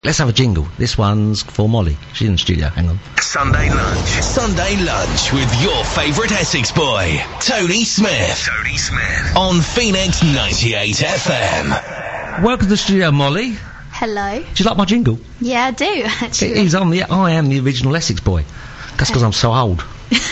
Let's have a jingle. This one's for Molly. She's in the studio. Hang on. Sunday lunch. Sunday lunch with your favourite Essex boy, Tony Smith. Tony Smith. On Phoenix 98 FM. Welcome to the studio, Molly. Hello. Do you like my jingle? Yeah, I do, actually. I am the original Essex boy. That's because I'm so old.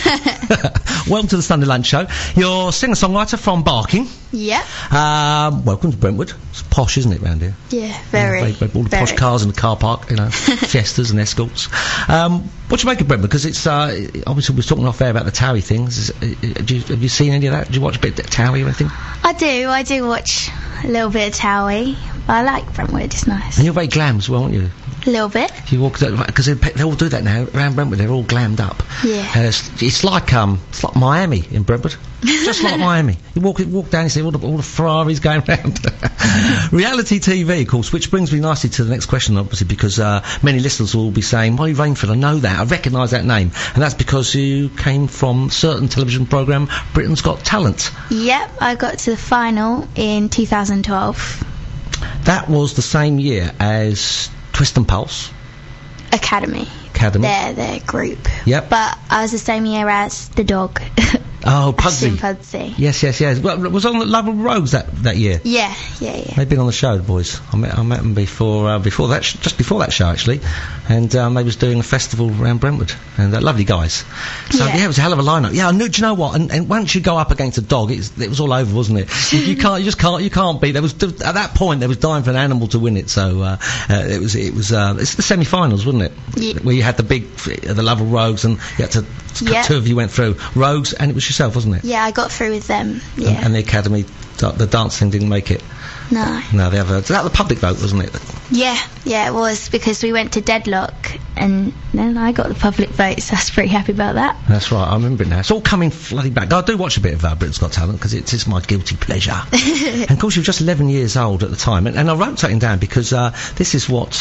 Welcome to the Sunday Lunch Show. You're singer-songwriter from Barking. Yeah. Welcome to Brentwood. It's posh, isn't it, round here? Yeah, very. All the posh cars in the car park, you know, Fiestas and Escorts. What do you make of Brentwood? Because it's, obviously we were talking off air about the Towie things. Have you seen any of that? Did you watch a bit of Towie or anything? I do watch a little bit of Towie. But I like Brentwood, it's nice. And you're very glam as well, aren't you? A little bit. If you walk, because they all do that now around Brentwood. They're all glammed up. Yeah. It's like Miami in Brentwood. Just like Miami. You walk down, you see all the Ferraris going around. Reality TV, of course, which brings me nicely to the next question, obviously, because many listeners will be saying, Molly Rainford, I know that, I recognise that name, and that's because you came from a certain television programme, Britain's Got Talent. Yep, I got to the final in 2012. That was the same year as Twist and Pulse. Academy. Their group. Yep. But I was the same year as the dog. Oh, Pudsey. Pudsey. Yes. Well, it was on the Love of Rogues that year. Yeah. They've been on the show, the boys. I met them before that, just before that show actually, and they was doing a festival around Brentwood, and lovely guys. So yeah, it was a hell of a lineup. Yeah, I knew. Do you know what? And once you go up against a dog, it was all over, wasn't it? You can't beat. There was at that point there was dying for an animal to win it. So it was it's the semi-finals, wasn't it? Yeah. Where you had the Love of Rogues, and you had to. Yep. Two of you went through Rogues, and it was yourself, wasn't it? Yeah, I got through with them. Yeah. And the Academy, the dance thing didn't make it. No. No, they have that the public vote, wasn't it? Yeah, it was, because we went to deadlock, and then I got the public vote, so I was pretty happy about that. That's right, I remember it now. It's all coming flooding back. I do watch a bit of Britain's Got Talent, because it's my guilty pleasure. And of course, you were just 11 years old at the time, and I wrote something down because this is what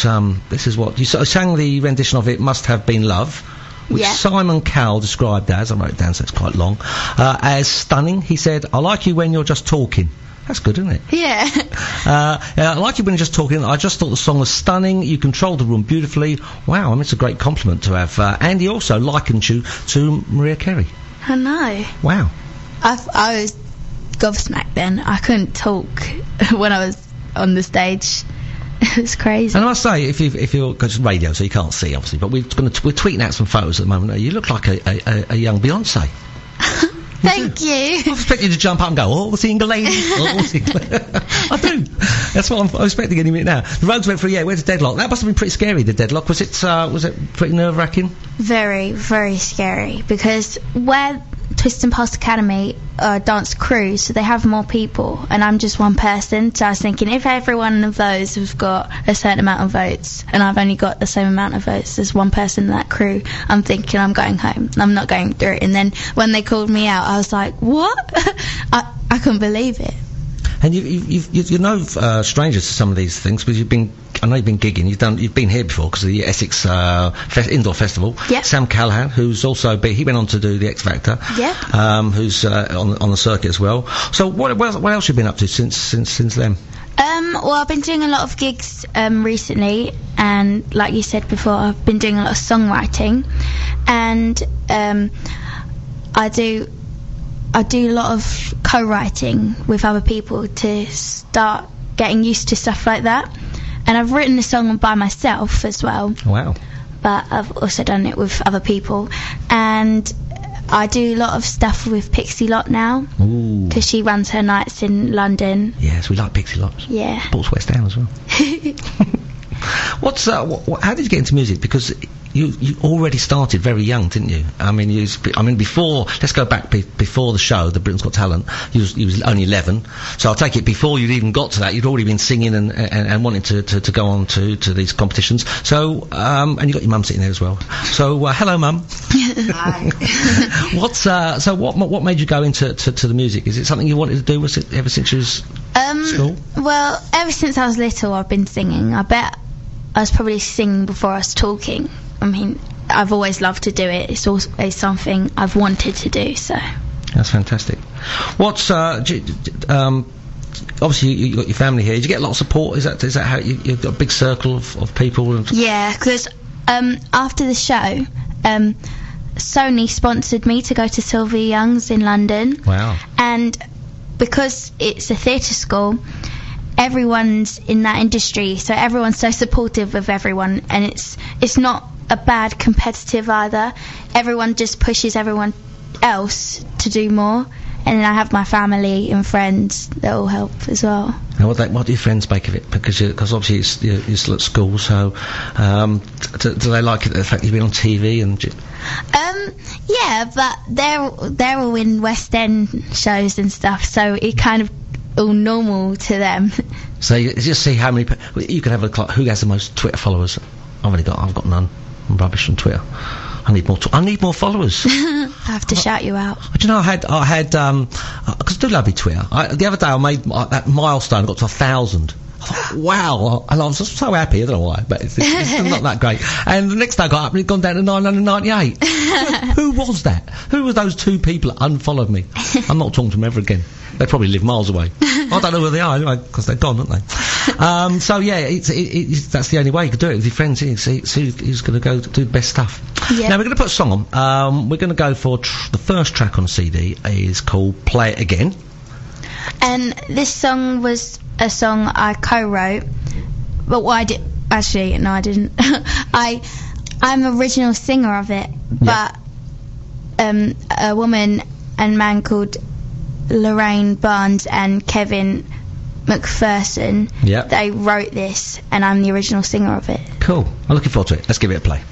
you sang the rendition of It Must Have Been Love. Which Simon Cowell described as, I wrote it down so it's quite long, as stunning. He said, I like you when you're just talking. That's good, isn't it? Yeah. I like you when you're just talking. I just thought the song was stunning. You controlled the room beautifully. Wow, I mean, it's a great compliment to have. And he also likened you to Mariah Carey. I know. Wow. I was gobsmacked then. I couldn't talk when I was on the stage. It was crazy. And I say, if you're, because it's radio, so you can't see, obviously, but we're tweeting out some photos at the moment. You look like a young Beyonce. Thank you. I expect you to jump up and go, oh, single lady. Oh, single. I do. That's what I'm expecting any minute now. The Rogues went through, where's the deadlock? That must have been pretty scary, the deadlock. Was it pretty nerve-wracking? Very, very scary, because where Twist and Pulse Academy dance crew, so they have more people, and I'm just one person, so I was thinking, if every one of those have got a certain amount of votes, and I've only got the same amount of votes as one person in that crew, I'm thinking I'm going home, I'm not going through it. And then when they called me out, I was like, what? I couldn't believe it. And you're no strangers to some of these things, because I know you've been gigging. You've been here before because of the Essex Indoor Festival. Yep. Sam Callahan, who's also he went on to do the X Factor. Yeah. Who's on the circuit as well. So what else have you been up to since then? Well, I've been doing a lot of gigs recently, and like you said before, I've been doing a lot of songwriting, and I do a lot of co-writing with other people to start getting used to stuff like that. And I've written a song by myself as well. Wow. But I've also done it with other people. And I do a lot of stuff with Pixie Lot now. Ooh. Because she runs her nights in London. Yes, we like Pixie Lot. Yeah. Ports West Ham as well. How did you get into music? Because you already started very young, didn't you? I mean, before, let's go back before the show, the Britain's Got Talent, you was only 11. So I'll take it, before you'd even got to that, you'd already been singing and wanting to go on to these competitions. So, and you got your mum sitting there as well. So, hello, Mum. Hi. What made you go into the music? Is it something you wanted to do? Was it ever since you was school? Well, ever since I was little, I've been singing. I bet I was probably singing before I was talking. I mean, I've always loved to do it. It's always something I've wanted to do, so. That's fantastic. What's, obviously you got your family here. Did you get a lot of support? Is that how you've got a big circle of people? And yeah, because after the show, Sony sponsored me to go to Sylvia Young's in London. Wow. And because it's a theatre school, everyone's in that industry, so everyone's so supportive of everyone, and it's not a bad competitive either. Everyone just pushes everyone else to do more, and then I have my family and friends that all help as well. Now, what do your friends make of it? Because obviously you're still at school, so do they like it, the fact you've been on TV and? Yeah, but they're all in West End shows and stuff, so it kind of all normal to them. So you just see how many you can have who has the most Twitter followers. I've got none. I'm rubbish on Twitter. I need more followers. I have to shout you out. Do you know, I had because I do love me Twitter. The other day I made that milestone. I got to 1,000. I thought, wow, and I was just so happy. I don't know why, but it's not that great. And the next day I got up and it had gone down to 998. Who was that? Who were those two people that unfollowed me? I'm not talking to them ever again. They probably live miles away. I don't know where they are anyway, because they're gone, aren't they? So yeah, that's the only way you can do it with your friends. See who's going to go do the best stuff. Yeah. Now we're going to put a song on. We're going to go for the first track on the CD is called "Play It Again." And this song was a song I co-wrote, but I didn't. I'm the original singer of it, but a woman and man called Lorraine Barnes and Kevin McPherson, they wrote this, and I'm the original singer of it. Cool. I'm looking forward to it. Let's give it a play.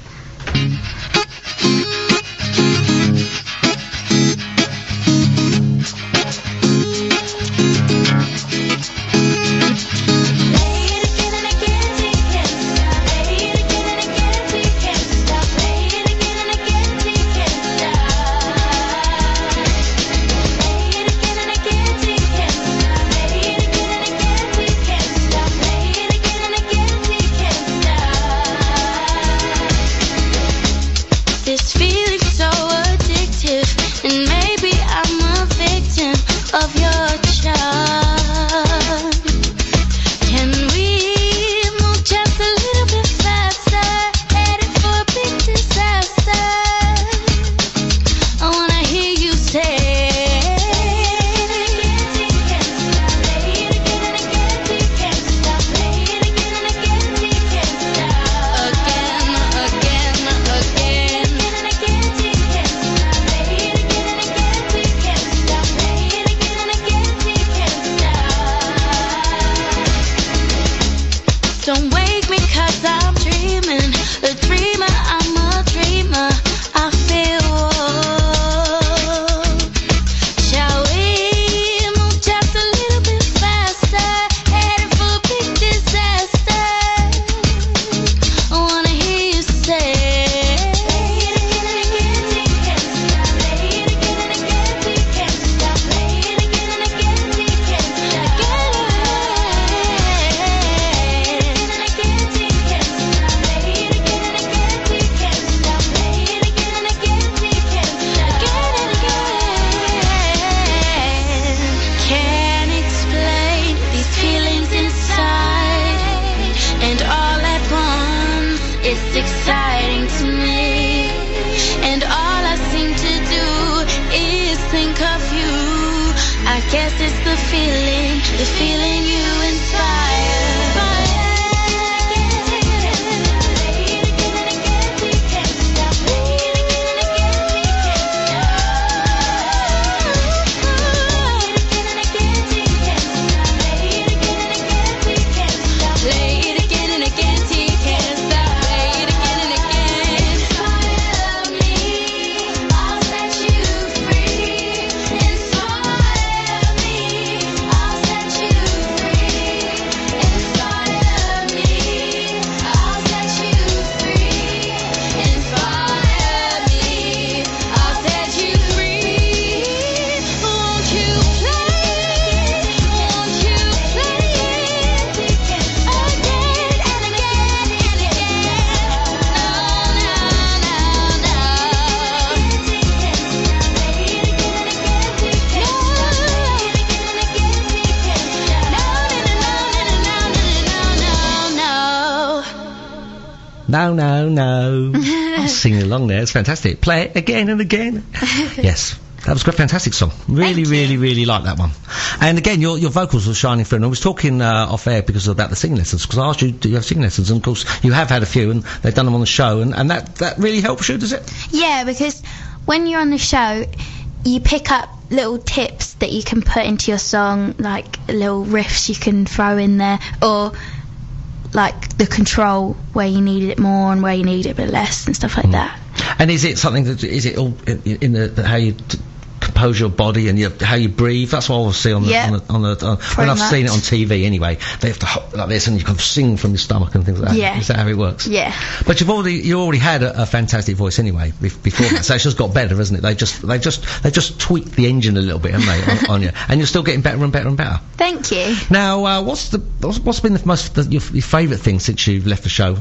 No, no, no. I was singing along there. It's fantastic. Play it again and again. Yes. That was a fantastic song. Really like that one. And again, your vocals were shining through. And I was talking off air about the singing lessons, because I asked you, do you have singing lessons? And of course, you have had a few, and they've done them on the show, and that really helps you, does it? Yeah, because when you're on the show, you pick up little tips that you can put into your song, like little riffs you can throw in there, or like the control where you need it more and where you need it a bit less and stuff like that. And is it something that, is it all in the how you compose your body and how you breathe? That's what I always see on the when I've seen it on TV anyway. They have to hop like this, and you can sing from your stomach and things like that. Yeah. Is that how it works? Yeah. But you already had a fantastic voice anyway before that, so it's just got better, hasn't it? They just tweaked the engine a little bit, haven't they, on you, and you're still getting better and better and better. Thank you. Now, what's been your favourite thing since you've left the show?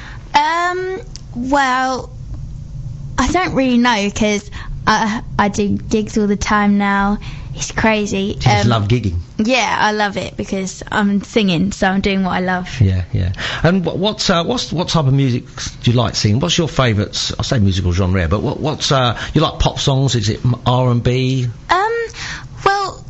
Well, I don't really know, because I do gigs all the time now. It's crazy. You just love gigging. Yeah, I love it because I'm singing, so I'm doing what I love. Yeah. And what type of music do you like singing? What's your favourite? I say musical genre, but what's you like pop songs? Is it R&B? Well,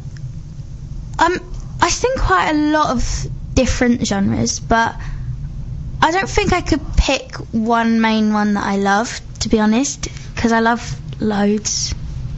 I sing quite a lot of different genres, but I don't think I could pick one main one that I love, to be honest, because I love loads.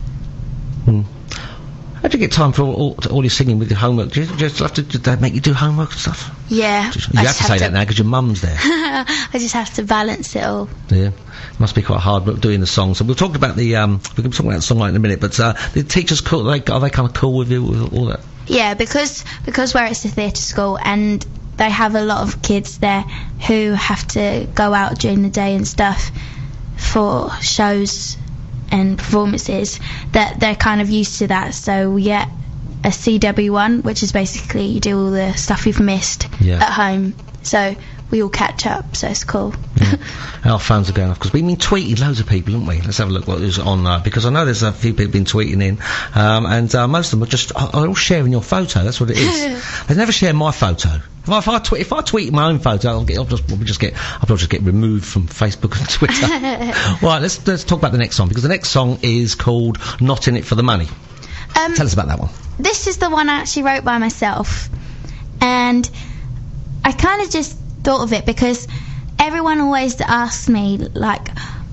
How do you get time for all your singing with your homework? Do you just have to, do they make you do homework and stuff? Yeah. You have to say that now because your mum's there. I just have to balance it all. Yeah. Must be quite hard doing the songs. So we'll talk about we can talk about the songwriting in a minute, but the teachers cool, are they kind of cool with you with all that? Yeah, because where it's a theatre school, and they have a lot of kids there who have to go out during the day and stuff for shows and performances, that they're kind of used to that. So we get a CW1, which is basically you do all the stuff you've missed at home, so we all catch up, so it's cool. Our phones are going off because we've been tweeting loads of people, haven't we? Let's have a look what is on because I know there's a few people been tweeting in, and most of them are all sharing your photo. That's what it is. They never share my photo. If I tweet my own photo, I'll probably just get removed from Facebook and Twitter. Right, let's talk about the next song, because the next song is called "Not in It for the Money." Tell us about that one. This is the one I actually wrote by myself, and I kind of just thought of it because everyone always asks me like,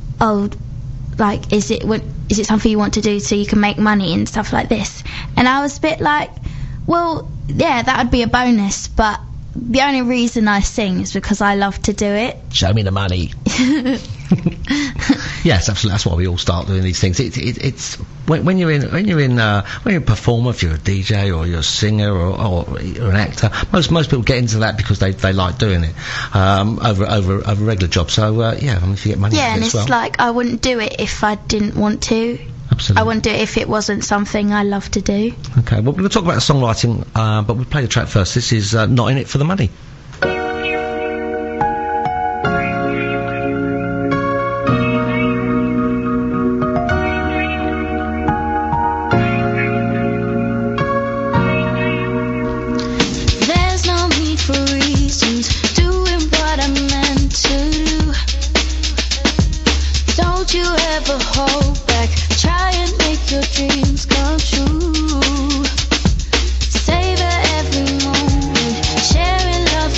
is it something you want to do so you can make money and stuff like this? And I was a bit like, well, yeah, that would be a bonus, but the only reason I sing is because I love to do it. Show me the money. Yes, absolutely. That's why we all start doing these things. It's when you're a performer, if you're a DJ or you're a singer or you're an actor, most people get into that because they like doing it over a regular job. So if you get money, yeah, and it's like I wouldn't do it if I didn't want to. Absolutely. I wouldn't do it if it wasn't something I love to do. Okay, well, we're going to talk about the songwriting, but we'll play the track first. This is Not in It for the Money. There's no need for reasons, doing what I'm meant to do. Don't you ever hold back, try and make your dreams come true. Savor every moment, sharing love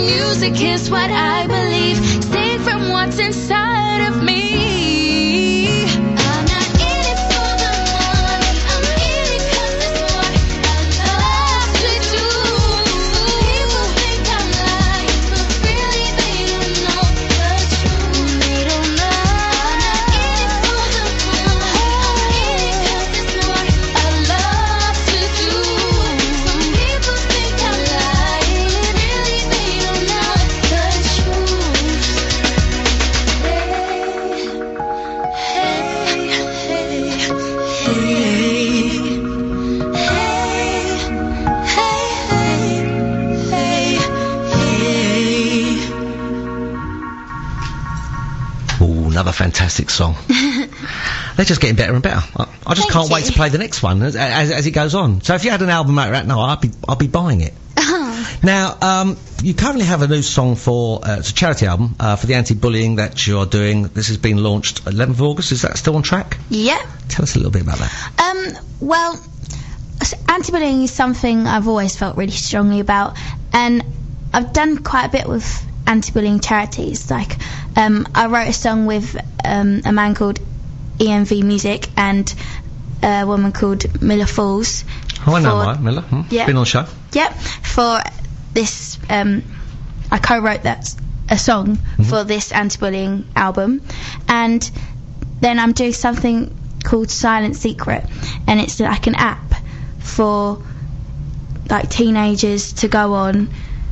music is what I believe. Sing from what's inside of me. I'm not in it for the money, I'm in it 'cause it's what I love to do. People think I'm lying, but really they don't know the truth. They don't know. I'm not in it for the money, I'm in it 'cause it's what I love to do. Some people think I'm lying, really they don't know the truth. Ooh, another fantastic song. They're just getting better and better. I just Thank can't wait you. to play the next one as it goes on. So if you had an album out right now, I'll be buying it. Now, you currently have a new song for it's a charity album for the anti-bullying that you're doing. This has been launched 11th of August. Is that still on track? Yeah. Tell us a little bit about that. Well, anti-bullying is something I've always felt really strongly about, and I've done quite a bit with anti-bullying charities. Like, I wrote a song with a man called EMV Music and a woman called Miller Falls. Oh, I know, for- right, Miller. Yeah. Been on the show. Yep, for this, I co-wrote a song for this anti-bullying album, and then I'm doing something called Silent Secret, and it's like an app for like teenagers to go on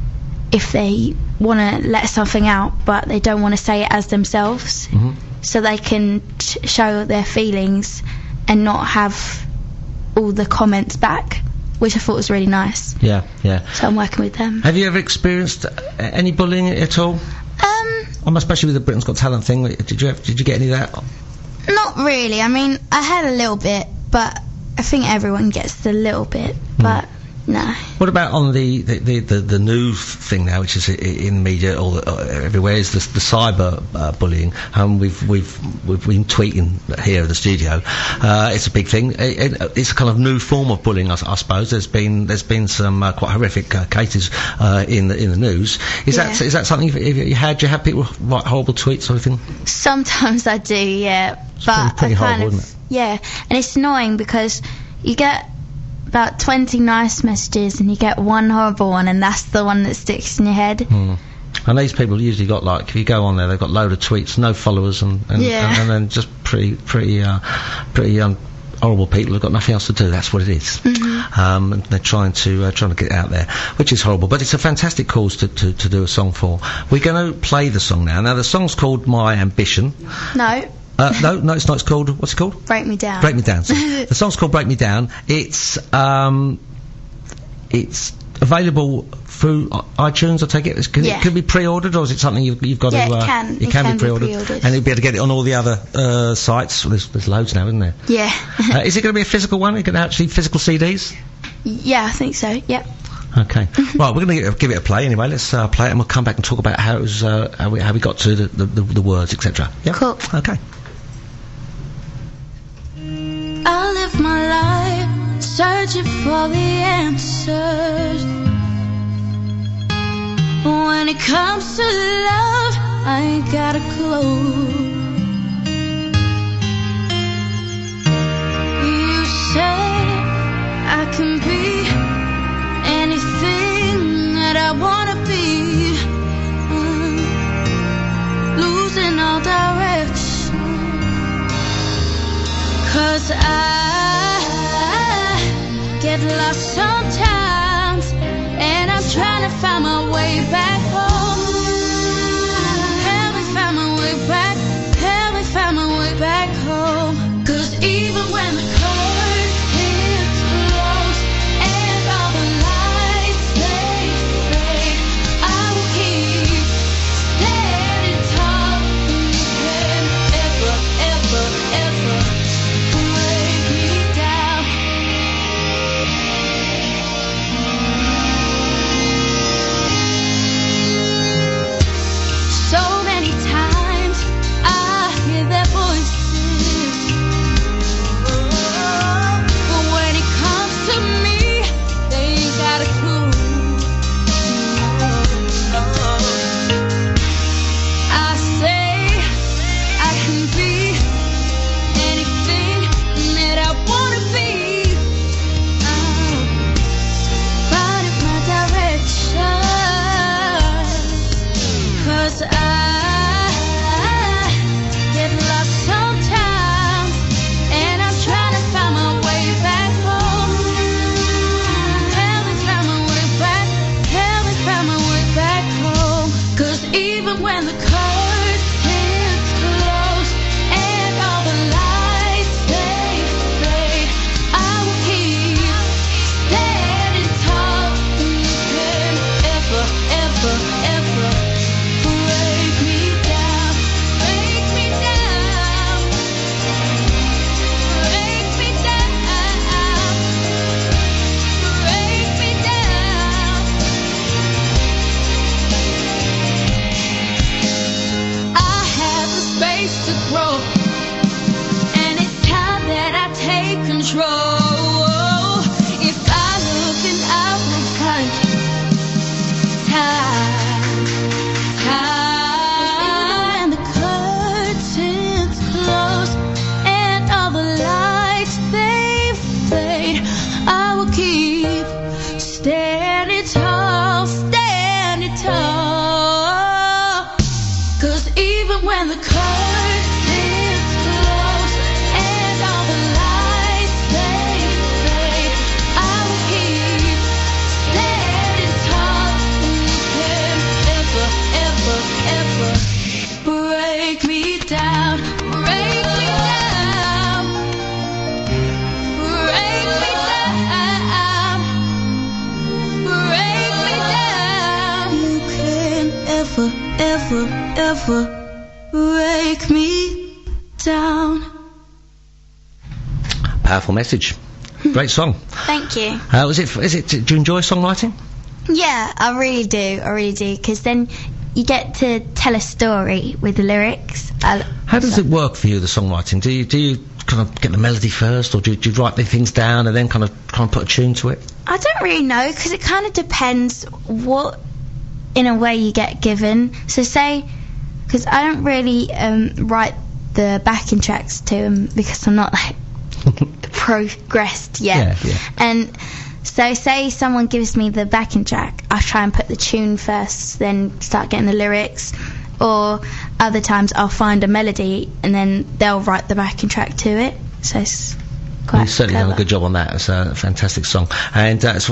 if they want to let something out but they don't want to say it as themselves, so they can show their feelings and not have all the comments back, which I thought was really nice. Yeah, yeah. So I'm working with them. Have you ever experienced any bullying at all? Especially with the Britain's Got Talent thing. Did you get any of that? Not really. I mean, I had a little bit, but I think everyone gets a little bit. But no. What about on the new thing now, which is in the media everywhere, is the cyber bullying? We've been tweeting here at the studio. It's a big thing. It's a kind of new form of bullying, I suppose. There's been some quite horrific cases in the news. Is that something you had? Do you have people write horrible tweets or anything? Sometimes I do, yeah. But pretty I kind horrible, of, isn't it? yeah, and it's annoying because you get about 20 nice messages and you get one horrible one, and that's the one that sticks in your head. And these people usually got, like, if you go on there, they've got a load of tweets, no followers, and then just pretty horrible people who've got nothing else to do. That's what it is. And they're trying to get out there, which is horrible. But it's a fantastic cause to do a song for. We're going to play the song now. Now the song's called My Ambition. No, No, it's not. It's called, what's it called? Break Me Down. Break Me Down. So the song's called Break Me Down. It's available through iTunes, I take it. It could be pre-ordered, or is it something you've got Yeah, to... it can. It can be pre-ordered. And you'll be able to get it on all the other sites. There's loads now, isn't there? Yeah. Is it going to be a physical one? Are you going to actually physical CDs? Yeah, I think so, yep. Okay. Right, we're going to give it a play anyway. Let's play it, and we'll come back and talk about how it was, how we got to the words, etc. Yeah. Cool. Okay. I live my life searching for the answers. When it comes to love, I ain't got a clue. You say I can be anything that I wanna be. Losing all direction, 'cause I get lost sometimes, and I'm trying to find my way back home. Help me find my way back, help me find my way back home. 'Cause even when the curtains close and all the lights they fade, I will keep standing tall. You can ever, ever, ever break me down. even when the curtains close and all the lights they fade, I will keep standing tall. You can ever, ever, ever break me down, break me down, break me down, break me down. I have the space to grow, and it's time that I take control. If I look and I will find time. And the curtains close and all the lights they fade, I will keep standing tall, standing tall. 'Cause even when the curtains close and all the lights they fade, I will keep standing tall. You can ever, ever, ever break me down, break me down, break me down, break me down. You can ever, ever, ever break me down. Powerful message. Great song. Thank you. Do you enjoy songwriting? Yeah, I really do, because then you get to tell a story with the lyrics. How does it work for you, the songwriting? Do you kind of get the melody first, or do you write the things down and then kind of put a tune to it? I don't really know, because it kind of depends what, in a way, you get given. So say, because I don't really write the backing tracks to them, because I'm not like progressed yet. Yeah. And so say someone gives me the backing track, I try and put the tune first, then start getting the lyrics. Or other times I'll find a melody and then they'll write the backing track to it. So it's quite You've certainly clever. done a good job on that. It's a fantastic song, and it's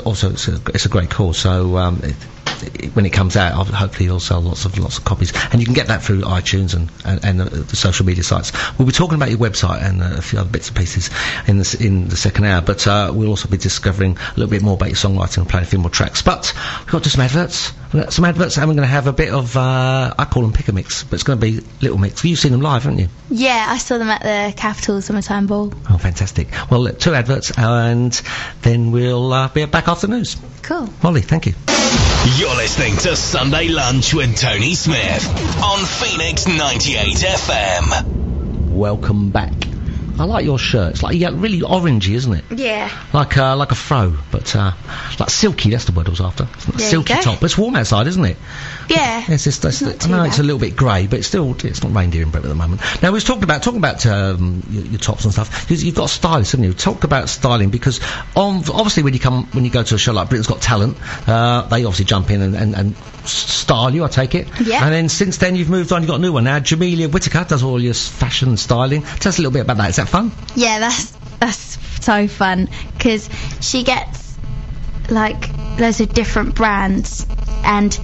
a great cause. So when it comes out, hopefully you'll sell lots of copies, and you can get that through iTunes and the social media sites. We'll be talking about your website and a few other bits and pieces in the second hour, but we'll also be discovering a little bit more about your songwriting and playing a few more tracks. But we've got some adverts. And we're going to have a bit of I call them pick a mix, but it's going to be Little Mix. You've seen them live, haven't you? Yeah, I saw them at the Capital Summertime Ball. Oh, fantastic. Well, 2 adverts, and then we'll be back after the news. Cool. Molly, thank you. You're listening to Sunday Lunch with Tony Smith on Phoenix 98 FM. Welcome back. I like your shirt. It's like really orangey, isn't it? Yeah. Like a fro, but like silky. That's the word I was after. There Silky you go. top. It's warm outside, isn't it? Yeah. Yes, Not I too know bad. it's a little bit grey, but it's not reindeer in Brett at the moment. Now we was talking about your tops and stuff. You've got a stylist, haven't you? Talk about styling, because obviously when you go to a show like Britain's Got Talent, they obviously jump in and style you. I take it. Yeah. And then since then you've moved on. You've got a new one now. Jamelia Whittaker does all your fashion and styling. Tell us a little bit about that. Is that fun? Yeah, that's so fun, because she gets like loads of different brands, and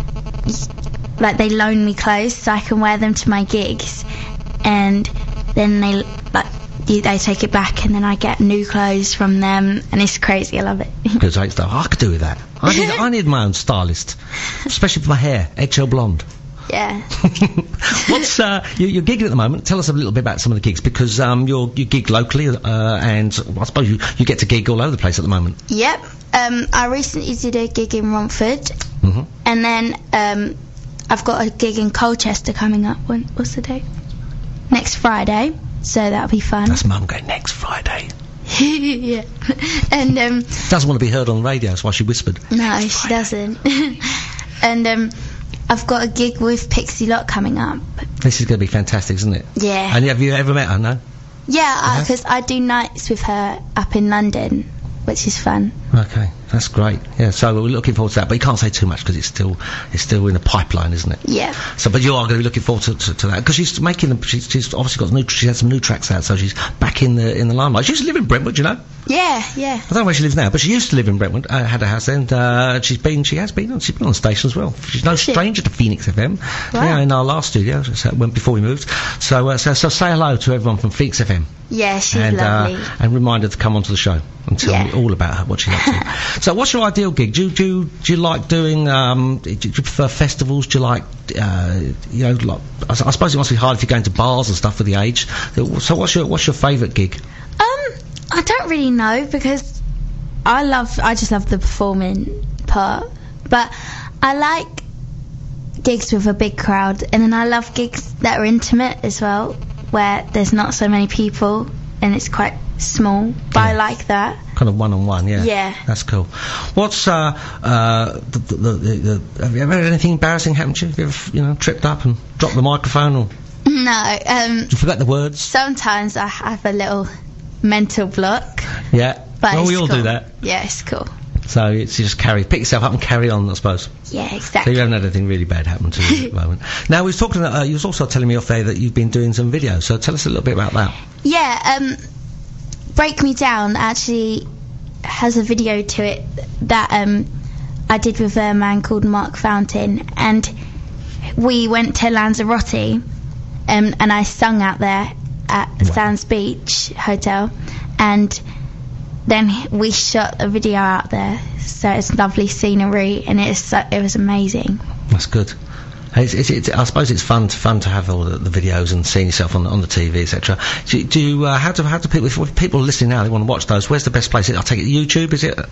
like they loan me clothes so I can wear them to my gigs, and then they take it back, and then I get new clothes from them, and it's crazy. I love it. Good stuff. I could do with that. I need my own stylist, especially for my hair, eggshell blonde. Yeah. What's you're gigging at the moment? Tell us a little bit about some of the gigs, because you gig locally, and I suppose you get to gig all over the place at the moment. Yep. I recently did a gig in Romford, Mm-hmm. and then I've got a gig in Colchester coming up. What's the date? Next Friday. So that'll be fun. That's Mum going next Friday. Yeah. And Doesn't want to be heard on the radio, that's why she whispered. no, she doesn't. And I've got a gig with Pixie Lott coming up. This is going to be fantastic, isn't it? Yeah. And have you ever met her? No. Yeah, because I do nights with her up in London, which is fun. Okay. That's great. Yeah, so we're looking forward to that, but you can't say too much because it's still in the pipeline, isn't it? Yeah. So, but you are going to be looking forward to that because she's making them. She's obviously got she had some new tracks out, so she's back in the limelight. She used to live in Brentwood, you know. Yeah. I don't know where she lives now, but she used to live in Brentwood. Had a house there, and she's been on the station as well. She's no stranger to Phoenix FM. Wow. Yeah, in our last studio, before we moved. So say hello to everyone from Phoenix FM. Yeah, she's lovely. And remind her to come onto the show and tell me all about her, what she's up to. So, what's your ideal gig? Do you like doing? Do you prefer festivals? Do you like, I suppose it must be hard if you're going to bars and stuff with the age. So, what's your favourite gig? I don't really know because I just love the performing part, but I like gigs with a big crowd, and then I love gigs that are intimate as well, where there's not so many people and it's quite small, but I like that. Kind of one-on-one, yeah. Yeah. That's cool. What's, have you ever had anything embarrassing happen to you? Have you ever, tripped up and dropped the microphone or? No, you forgot the words? Sometimes I have a little mental block. Yeah. But we all cool. do that. Yeah, it's cool. So it's just pick yourself up and carry on, I suppose. Yeah, exactly. So you haven't had anything really bad happen to you at the moment. Now, we was talking. You was also telling me off there that you've been doing some videos. So tell us a little bit about that. Yeah, Break Me Down actually has a video to it that I did with a man called Mark Fountain, and we went to Lanzarote, and I sung out there at Sands Beach Hotel, and then we shot a video out there, so it's lovely scenery, and it was amazing. That's good. I suppose it's fun to have all the videos and seeing yourself on the TV, etc. Do you how do people, if people are listening now, they want to watch those? Where's the best place? I'll take it YouTube. Is it?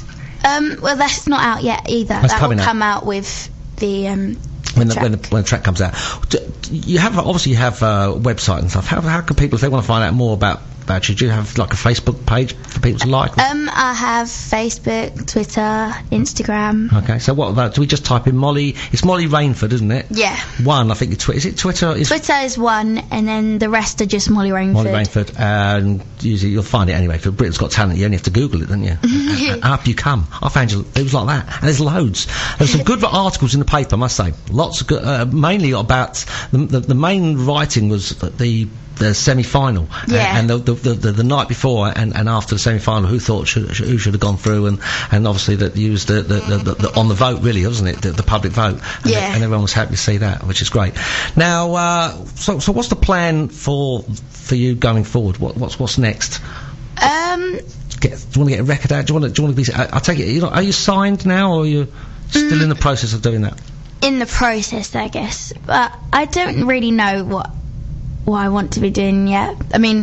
Well, that's not out yet either. That will come out with the when the track comes out. You have a website and stuff. How can people, if they want to find out more about you, do you have like a Facebook page for people to like? I have Facebook, Twitter, Instagram. Okay, so what about, do we just type in Molly? It's Molly Rainford, isn't it? Yeah. One, I think is it Twitter? Twitter is one, and then the rest are just Molly Rainford. Molly Rainford, and usually you'll find it anyway. For Britain's Got Talent, you only have to Google it, don't you? and up you come. I found you, it was like that, and there's loads. There's some good articles in the paper, I must say. Lots of good, mainly about the main writing was the semi-final, and the night before and after the semi-final, who should have gone through, and obviously that used the on the vote, really, wasn't it, the public vote, and everyone was happy to see that, which is great. Now, so what's the plan for you going forward? What's next? Do you want to get a record out? Do you want to be? I take it, are you signed now, or are you still in the process of doing that? In the process, I guess, but I don't really know what I want to be doing yet. I mean,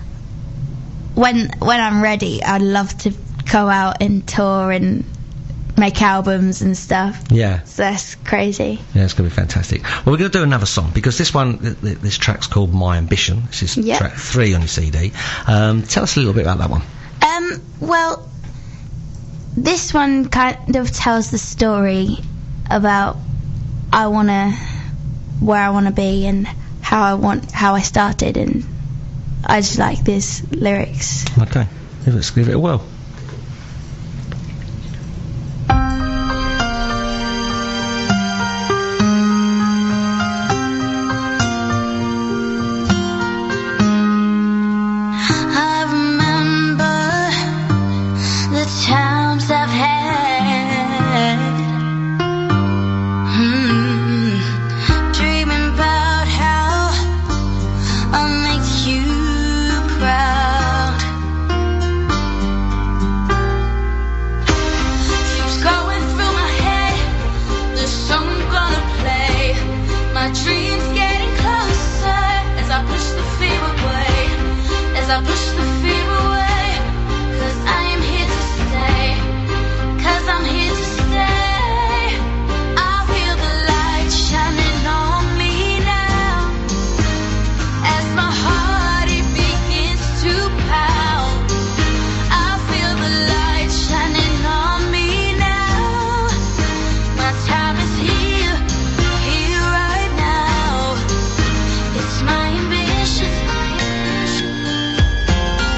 when I'm ready, I'd love to go out and tour and make albums and stuff. Yeah. So that's crazy. Yeah, it's going to be fantastic. Well, we're going to do another song, because this track's called My Ambition. This is track 3 on your CD. Tell us a little bit about that one. Well, this one kind of tells the story about where I want to be and how I started, and I just like these lyrics. Okay, let's give it a whirl. I remember the times I've had, dreaming about how I'll make you proud. Keeps going through my head, the song gonna play. My dreams getting closer as I push the fear away, as I push the fear away. 'Cause I am here to stay, 'cause I'm here to stay. I feel the light shining on me now, as my heart it begins to pound. I feel the light shining on me now. My time is here right now. It's my ambition.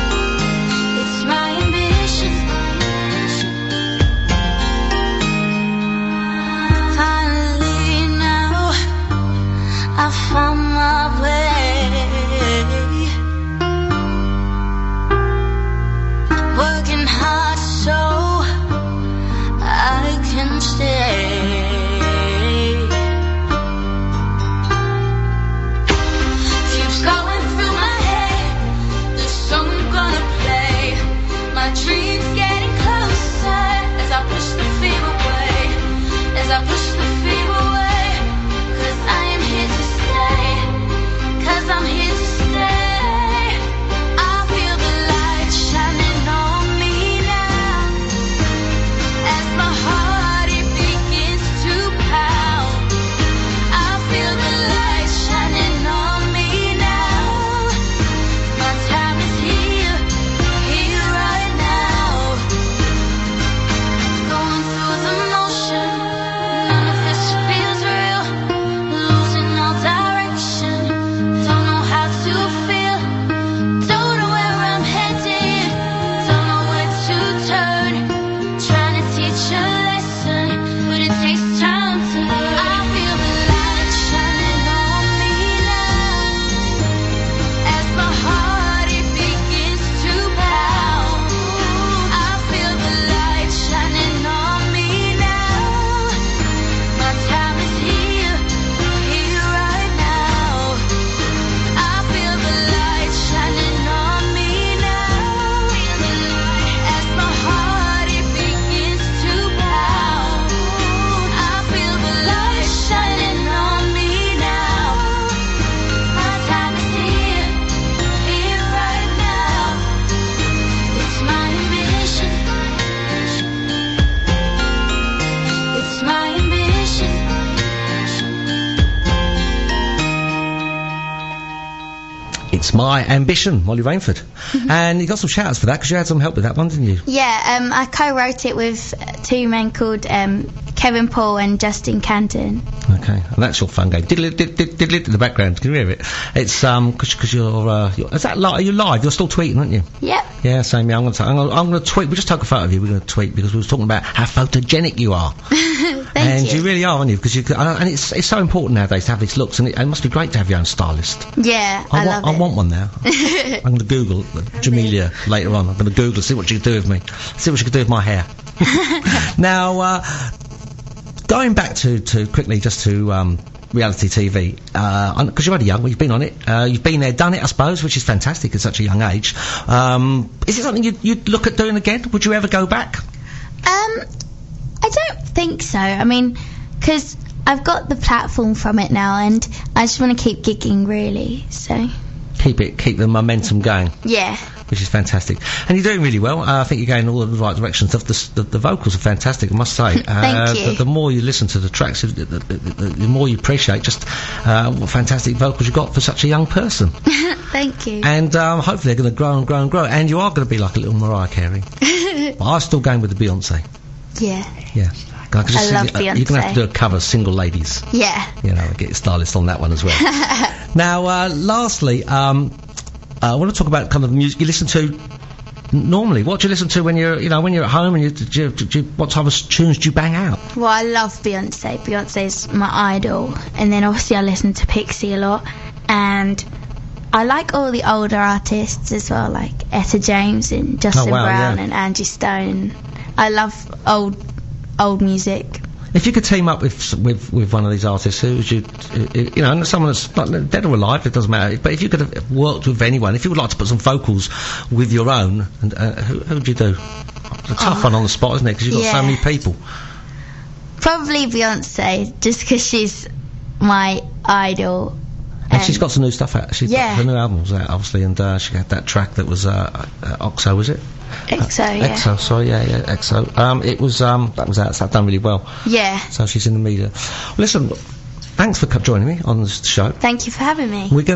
It's My Ambition, Molly Rainford. And you got some shout-outs for that, because you had some help with that one, didn't you? Yeah, I co-wrote it with two men called Kevin Paul and Justin Canton. Okay, and that's your fun game. Diddle-it in the background, can you hear it? It's, because you're, is that are you live? You're still tweeting, aren't you? Yep. Yeah, same, yeah, I'm gonna tweet, we just took a photo of you, we're gonna tweet, because we was talking about how photogenic you are. Thank you really are, aren't you? Because and it's so important nowadays to have these looks, and it must be great to have your own stylist. Yeah, I want one now. I'm going to Google Jamelia later on. I'm going to Google, see what she can do with me. See what she can do with my hair. Now, going back to quickly, just to reality TV, because you're already young, well, you've been on it. You've been there, done it, I suppose, which is fantastic at such a young age. Is it something you'd look at doing again? Would you ever go back? I don't think so. I mean, because I've got the platform from it now, and I just want to keep gigging, really. So keep the momentum going. Yeah. Which is fantastic, and you're doing really well. I think you're going in all the right directions. The vocals are fantastic, I must say. Thank you. The more you listen to the tracks, the more you appreciate just what fantastic vocals you've got for such a young person. Thank you. And hopefully they're going to grow and grow and grow, and you are going to be like a little Mariah Carey. But I'm still going with the Beyonce. Yeah. Yeah. I love Beyonce. You're going to have to do a cover, Single Ladies. Yeah. You know, get your stylist on that one as well. Now, lastly, I want to talk about kind of music you listen to normally. What do you listen to when you're at home, and what type of tunes do you bang out? Well, I love Beyonce. Beyonce's my idol. And then obviously I listen to Pixie a lot. And I like all the older artists as well, like Etta James and Justin Brown and Angie Stone. I love old music. If you could team up with one of these artists, who would you, and someone that's not dead or alive, it doesn't matter, but if you could have worked with anyone, if you would like to put some vocals with your own, and who would you do? It's a tough one on the spot, isn't it? Because you've got so many people. Probably Beyonce, just because she's my idol. And she's got some new stuff out. She's got her new albums out, obviously, and she had that track that was Oxo, was it? EXO, yeah. EXO, sorry, yeah, EXO. It was that was out. So that done really well. Yeah. So she's in the media. Listen, thanks for joining me on this show. Thank you for having me. We're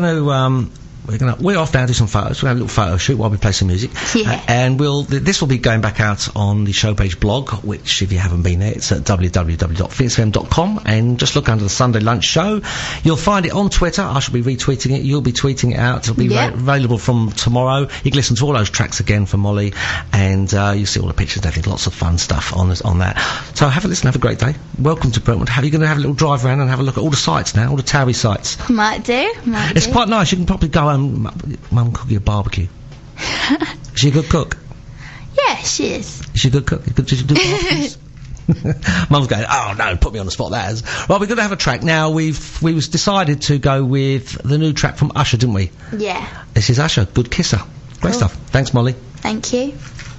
off now to do some photos. We're going to have a little photo shoot while we play some music. Yeah. And this will be going back out on the Showpage blog, which, if you haven't been there, it's at www.phoenixfm.com, and just look under the Sunday Lunch Show. You'll find it on Twitter. I shall be retweeting it. You'll be tweeting it out. It'll be available from tomorrow. You can listen to all those tracks again from Molly, and you see all the pictures and everything. Lots of fun stuff on that. So have a listen. Have a great day. Welcome to Brentwood. Are you going to have a little drive around and have a look at all the sites now, all the Towie sites? Might do. It's quite nice. You can probably go Mum cook you a barbecue. Is she a good cook? Yeah, she is. Is she a good cook? Does she do barbecues? Mum's going, oh no, put me on the spot, that is. Well, we're going to have a track now. We was decided to go with the new track from Usher, didn't we? Yeah. This is Usher, Good Kisser. Great stuff. Thanks, Molly. Thank you.